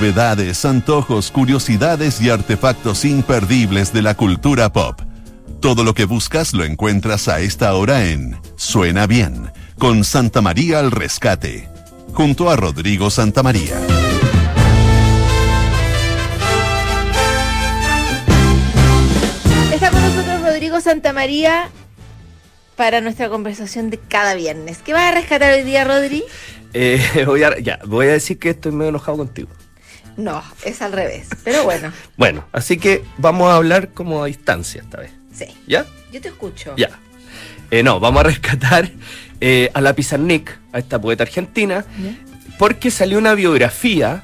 novedades, antojos, curiosidades y artefactos imperdibles de la cultura pop. Todo lo que buscas lo encuentras a esta hora en Suena Bien, con Santa María al Rescate, junto a Rodrigo Santamaría. Está con nosotros Rodrigo Santamaría para nuestra conversación de cada viernes. ¿Qué vas a rescatar hoy día, Rodri? Voy a decir que estoy medio enojado contigo. No, es al revés, pero bueno. Bueno, así que vamos a hablar como a distancia esta vez. Sí. ¿Ya? Yo te escucho. Ya. Vamos a rescatar a la Pizarnik, a esta poeta argentina, ¿ya? Porque salió una biografía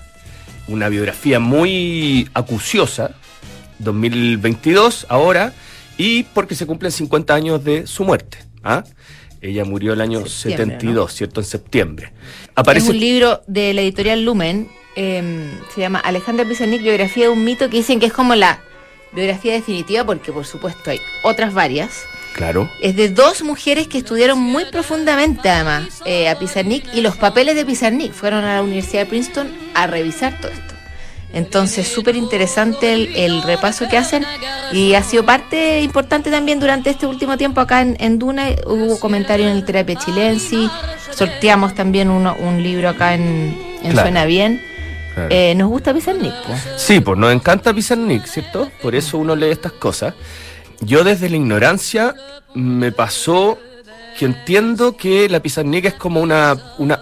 muy acuciosa, 2022, ahora, y porque se cumplen 50 años de su muerte. ¿Ah? Ella murió el año 72, ¿no? ¿Cierto? En septiembre. Es un libro de la editorial Lumen, se llama Alejandra Pizarnik, biografía de un mito, que dicen que es como la biografía definitiva, porque por supuesto hay otras varias. Claro. Es de dos mujeres que estudiaron muy profundamente, además, a Pizarnik, y los papeles de Pizarnik. Fueron a la Universidad de Princeton a revisar todo esto. Entonces, súper interesante el repaso que hacen, y ha sido parte importante también durante este último tiempo acá en Duna. Hubo comentarios en el Terapia Chilensis, sorteamos también un libro acá en claro. Suena Bien. Claro. ¿Nos gusta Pizarnik? Pues? Sí, pues nos encanta Pizarnik, ¿cierto? Por eso uno lee estas cosas. Yo desde la ignorancia me pasó que entiendo que la Pizarnik es como una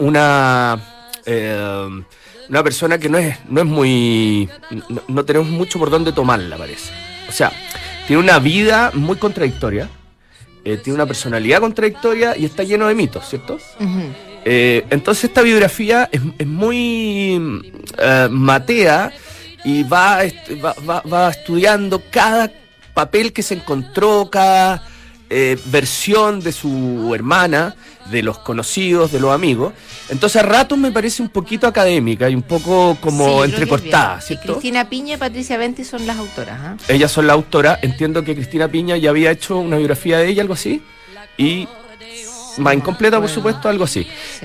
persona que no es muy... No tenemos mucho por dónde tomarla, parece. O sea, tiene una vida muy contradictoria, tiene una personalidad contradictoria y está lleno de mitos, ¿cierto? Uh-huh. Entonces esta biografía es muy matea y va estudiando cada papel que se encontró, cada versión de su hermana, de los conocidos, de los amigos. Entonces a ratos me parece un poquito académica y un poco como entrecortada, ¿cierto? Cristina Piña y Patricia Venti son las autoras, ¿eh? Ellas son las autoras. Entiendo que Cristina Piña ya había hecho una biografía de ella, algo así, y más incompleta, por supuesto, algo así. Sí.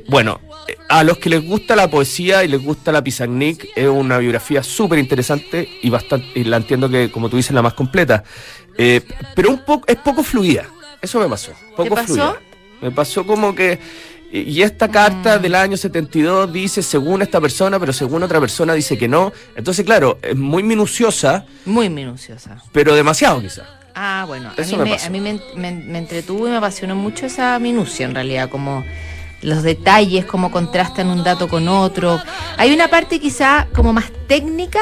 A los que les gusta la poesía y les gusta la Pizarnik, es una biografía súper interesante y la entiendo que, como tú dices, la más completa. Pero es poco fluida. Eso me pasó. ¿Qué pasó? Fluida. Me pasó como que... Y esta carta del año 72 dice según esta persona, pero según otra persona dice que no. Entonces, claro, es muy minuciosa. Muy minuciosa. Pero demasiado, quizás. Ah, bueno. A mí me entretuvo y me apasionó mucho esa minucia, en realidad, como los detalles, cómo contrastan un dato con otro. Hay una parte quizá como más técnica,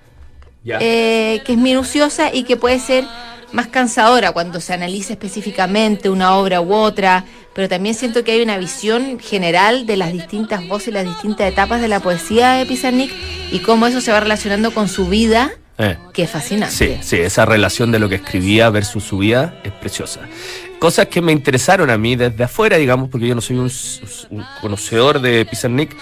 que es minuciosa y que puede ser más cansadora cuando se analiza específicamente una obra u otra, pero también siento que hay una visión general de las distintas voces y las distintas etapas de la poesía de Pizarnik y cómo eso se va relacionando con su vida, que es fascinante. Sí, esa relación de lo que escribía versus su vida es preciosa. Cosas que me interesaron a mí desde afuera, digamos, porque yo no soy un conocedor de Pizarnik.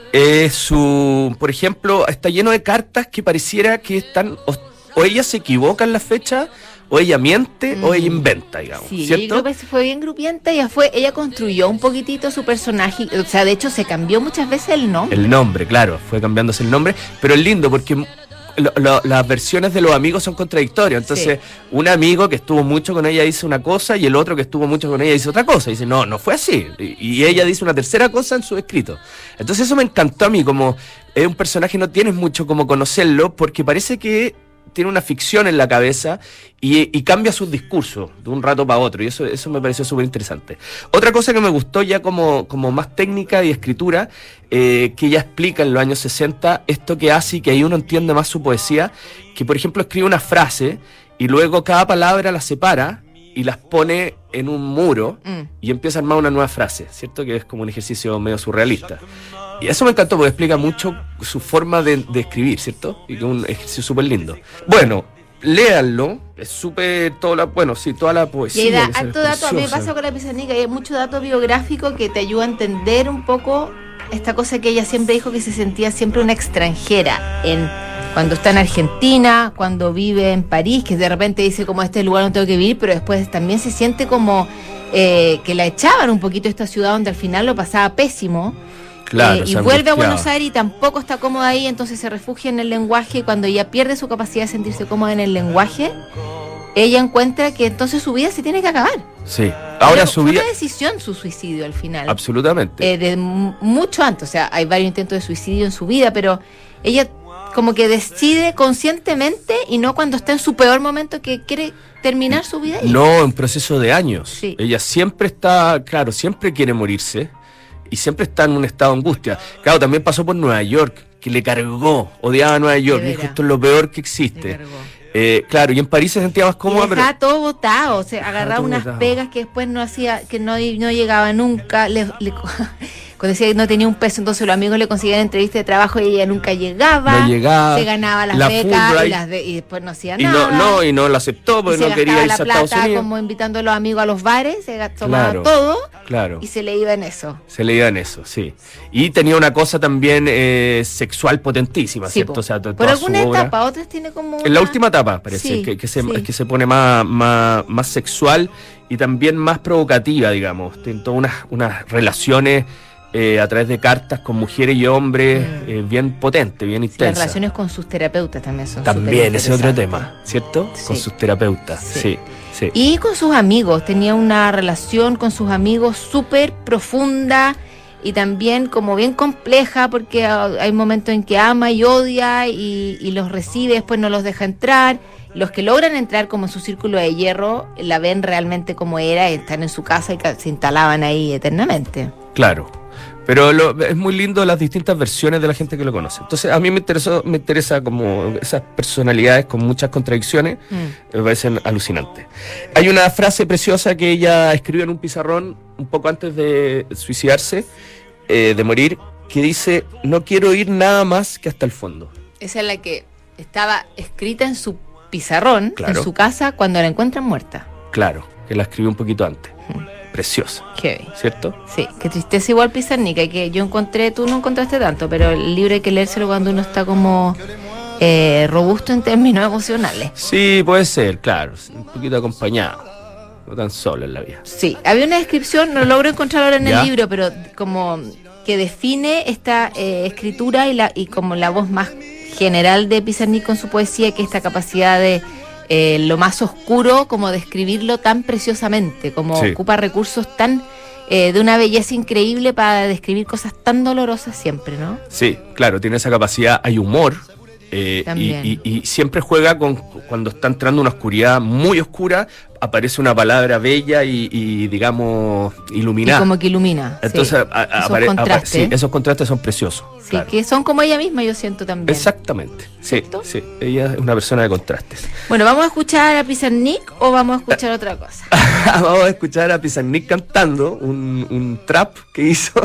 Por ejemplo, está lleno de cartas que pareciera que están, o ella se equivoca en la fecha, o ella miente, o ella inventa, digamos. Sí, ¿cierto? Yo creo que fue bien grupienta. Ella construyó un poquitito su personaje. O sea, de hecho, se cambió muchas veces el nombre. El nombre, claro, fue cambiándose el nombre. Pero es lindo porque las versiones de los amigos son contradictorias. Entonces, un amigo que estuvo mucho con ella dice una cosa y el otro que estuvo mucho con ella dice otra cosa. Y dice, no fue así. Y ella dice una tercera cosa en su escrito. Entonces, eso me encantó a mí. Como es un personaje, no tienes mucho como conocerlo porque parece que tiene una ficción en la cabeza y cambia sus discursos de un rato para otro, y eso me pareció súper interesante. Otra cosa que me gustó ya como más técnica y escritura, que ella explica en los años 60 esto que hace y que ahí uno entiende más su poesía, que por ejemplo escribe una frase y luego cada palabra la separa y las pone en un muro y empieza a armar una nueva frase, ¿cierto? Que es como un ejercicio medio surrealista. Y eso me encantó porque explica mucho su forma de escribir, ¿cierto? Y que es un ejercicio súper lindo. Bueno, léanlo, es súper toda la poesía. Y hay harto dato, a mí me pasa con la Pizarnik, hay mucho dato biográfico que te ayuda a entender un poco esta cosa que ella siempre dijo, que se sentía siempre una extranjera cuando está en Argentina, cuando vive en París, que de repente dice como este lugar no tengo que vivir, pero después también se siente como que la echaban un poquito a esta ciudad donde al final lo pasaba pésimo. Claro, y vuelve a Buenos Aires y tampoco está cómoda ahí, entonces se refugia en el lenguaje, y cuando ella pierde su capacidad de sentirse cómoda en el lenguaje, ella encuentra que entonces su vida se tiene que acabar. Sí. Ahora su vida... Fue una decisión su suicidio al final. Absolutamente. De mucho antes, o sea, hay varios intentos de suicidio en su vida, pero ella como que decide conscientemente y no cuando está en su peor momento que quiere terminar su vida ahí. No, en proceso de años. Sí. Ella siempre está, claro, siempre quiere morirse y siempre está en un estado de angustia. Claro, también pasó por Nueva York, que le cargó, odiaba a Nueva York, dijo, esto es lo peor que existe. Claro, y en París se sentía más cómoda, pero estaba todo botado, o sea, agarraba unas pegas que después no hacía, que no llegaba nunca, cuando decía que no tenía un peso, entonces los amigos le conseguían entrevistas de trabajo y ella nunca llegaba, se ganaba las becas y después no hacía nada. Y no lo aceptó porque no quería irse a Estados Unidos. Como invitando a los amigos a los bares, se tomaba todo claro. Y se le iba en eso. Sí. Y tenía una cosa también sexual potentísima, sí, ¿cierto? O sea, por alguna etapa, otras tiene como en la última etapa parece que se pone más sexual y también más provocativa, digamos. Tiene todas unas relaciones a través de cartas con mujeres y hombres bien potentes, bien intensas. Las relaciones con sus terapeutas también son también ese otro tema, ¿cierto? Sí. Con sus terapeutas, sí. Y con sus amigos, tenía una relación con sus amigos súper profunda y también como bien compleja, porque hay momentos en que ama y odia y los recibe, después no los deja entrar. Los que logran entrar como en su círculo de hierro la ven realmente como era, están en su casa y se instalaban ahí eternamente. Claro. Pero es muy lindo las distintas versiones de la gente que lo conoce. Entonces a mí me interesa como esas personalidades con muchas contradicciones, me parecen alucinantes. Hay una frase preciosa que ella escribió en un pizarrón un poco antes de suicidarse, de morir, que dice: no quiero ir nada más que hasta el fondo. Esa es la que estaba escrita en su pizarrón, en su casa, cuando la encuentran muerta. Claro, que la escribió un poquito antes. Preciosa. Qué ¿cierto? Sí, qué tristeza igual Pizarnik, que yo encontré, tú no encontraste tanto, pero el libro hay que leérselo cuando uno está como robusto en términos emocionales. Sí, puede ser, claro, un poquito acompañado, no tan solo en la vida. Sí, había una descripción, no logro encontrar ahora en el libro, pero como que define esta escritura y como la voz más general de Pizarnik con su poesía, que esta capacidad de lo más oscuro, como describirlo tan preciosamente, como ocupa recursos tan de una belleza increíble para describir cosas tan dolorosas siempre, ¿no? Sí, claro, tiene esa capacidad, hay humor, y siempre juega cuando está entrando una oscuridad muy oscura, aparece una palabra bella y digamos, iluminada. Y como que ilumina. Entonces, esos contrastes son preciosos. Sí, claro. Que son como ella misma, yo siento también. Exactamente, sí, ella es una persona de contrastes. Bueno, ¿vamos a escuchar a Pizarnik o vamos a escuchar otra cosa? Vamos a escuchar a Pizarnik cantando un trap que hizo.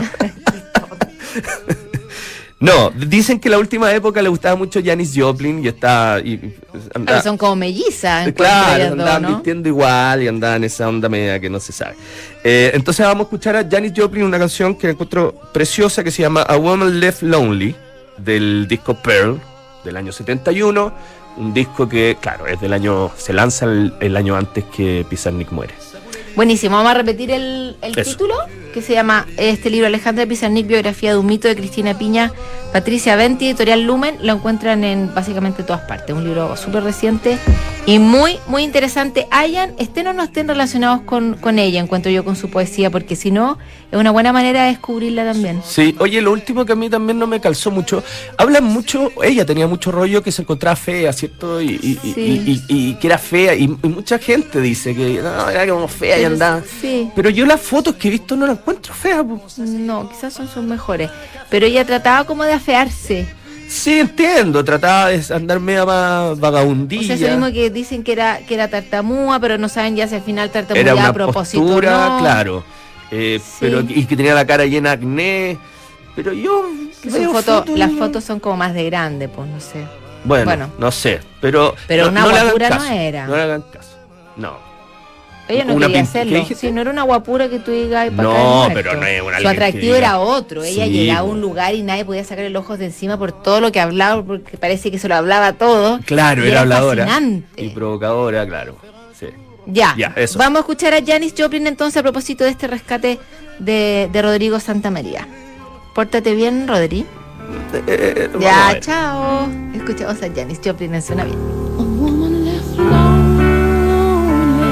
No, dicen que la última época le gustaba mucho Janis Joplin y pero son como mellizas. Claro, andaban vistiendo igual y andaban en esa onda media que no se sabe. Entonces vamos a escuchar a Janis Joplin, una canción que encuentro preciosa que se llama A Woman Left Lonely, del disco Pearl, del año 71. Un disco que, claro, es del año, se lanza el año antes que Pizarnik muere. Buenísimo, vamos a repetir el título, que se llama este libro: Alejandra Pizarnik, biografía de un mito, de Cristina Piña, Patricia Venti, editorial Lumen. Lo encuentran en básicamente todas partes, un libro súper reciente y muy, muy interesante. Estén o no estén relacionados con ella, encuentro yo, con su poesía, porque si no, es una buena manera de descubrirla también. Sí, oye, lo último que a mí también no me calzó mucho, hablan mucho, ella tenía mucho rollo que se encontraba fea, ¿cierto? Y que era fea, y mucha gente dice que no, era como fea y andaba. Sí. Pero yo las fotos que he visto no las encuentro feas. No, quizás son sus mejores, pero ella trataba como de afearse. Sí, entiendo, trataba de andar media más vagabundilla. O sea, eso mismo que dicen que era tartamúa, pero no saben ya si al final tartamudea a propósito. Postura, no. Claro. Pero y que tenía la cara llena de acné. Pero yo las fotos son como más de grande, pues no sé. Bueno, no sé, pero una guapura no era. No le hagan caso. No. Ella no quería hacerlo. Si no era una guapura que tú digas. No, pero no es una. Su atractivo era otro. Ella llegaba a un lugar y nadie podía sacarle los ojos de encima por todo lo que hablaba, porque parece que se lo hablaba todo. Claro, era habladora. Fascinante. Y provocadora, claro. Sí. Ya, eso. Vamos a escuchar a Janis Joplin entonces a propósito de este rescate de Rodrigo Santamaría. Pórtate bien, Rodri. Ya, chao. Escuchamos a Janis Joplin en Suena Bien. A woman left lonely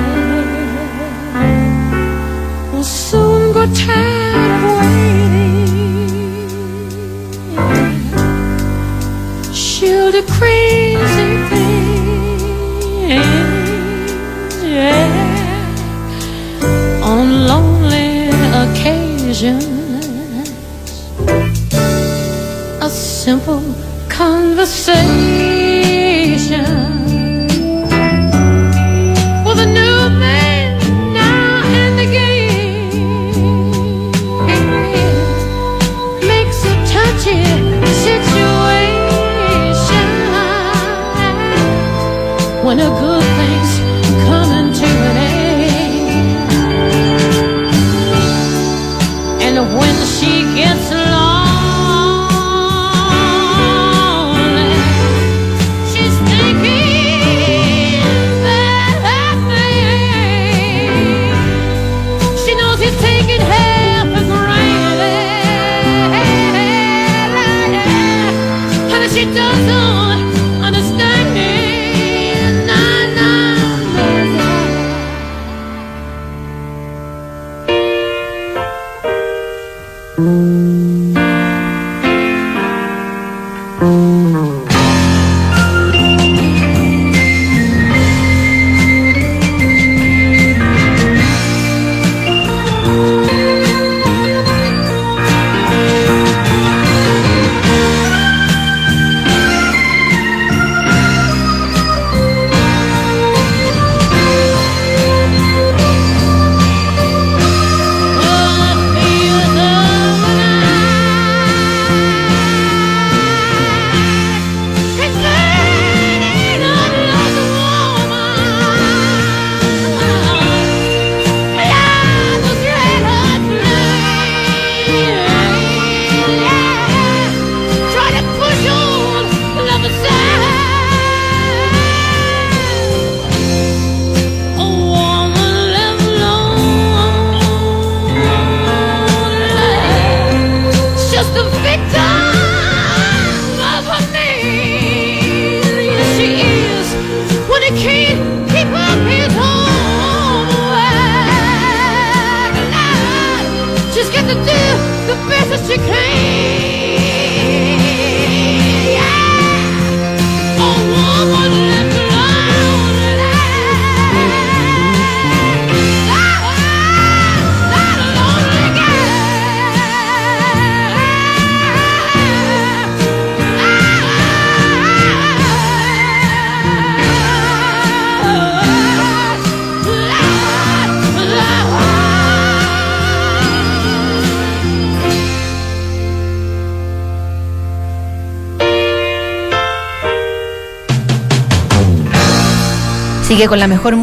will soon grow tired of waiting. She'll do crazy things, yeah, on lonely occasions. A simple conversation with a new man now and again makes a touchy situation when a good thing's coming to an end. And when she gets along, she doesn't understand me. Sigue con la mejor